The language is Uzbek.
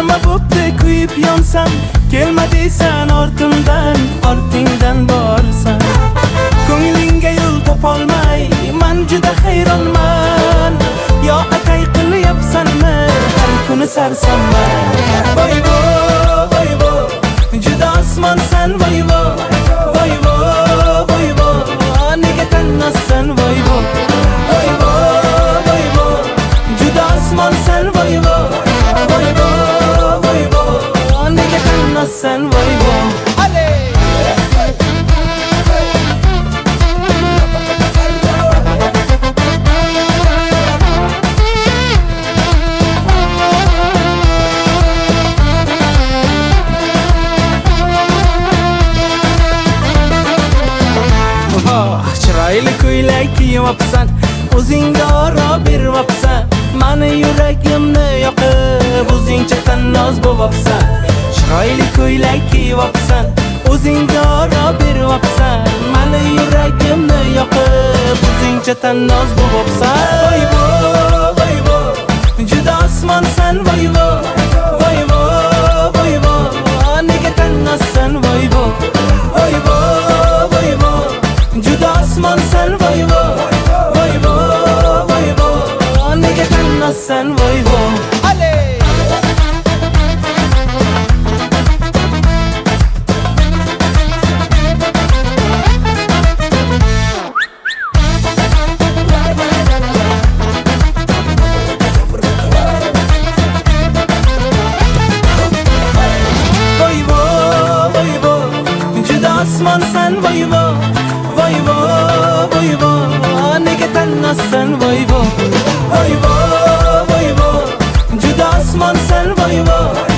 nima bo'pti kuyib yonsam, kelma deysan ortingdan borsan. Ko'nglingga yo'l topolmay men juda hayronman. Yo atay qilyapsanmi har kuni sarsamman. Voyvo voyvo juda osmonsan voyvo voyvo voyvo nega tanlassan voyvo voyvo voyvo juda osmonsan voyvo voyvo voyvo nega tanlassan voyvo. Chiroyli ko'ylak kiymabsan, o'zingga oro beribsan. Mani yuragimni yoqib, o'zingcha tannoz bo'libsan. Chiroyli ko'ylak kiymabsan, o'zingga oro beribsan. Mani yuragimni yoqib, o'zingcha tannoz bo'libsan. Voyvo voyvo juda osmonsan voyvo voyvo voyvo nega tanlassan voyvo voyvo voyvo juda osmonsan voyvo voyvo voyvo nega tanlassan voyvo. Voyvo voyvo juda osmonsan voyvo voyvo voyvo nega tanlassan voyvo voyvo voyvo juda osmonsan voyvo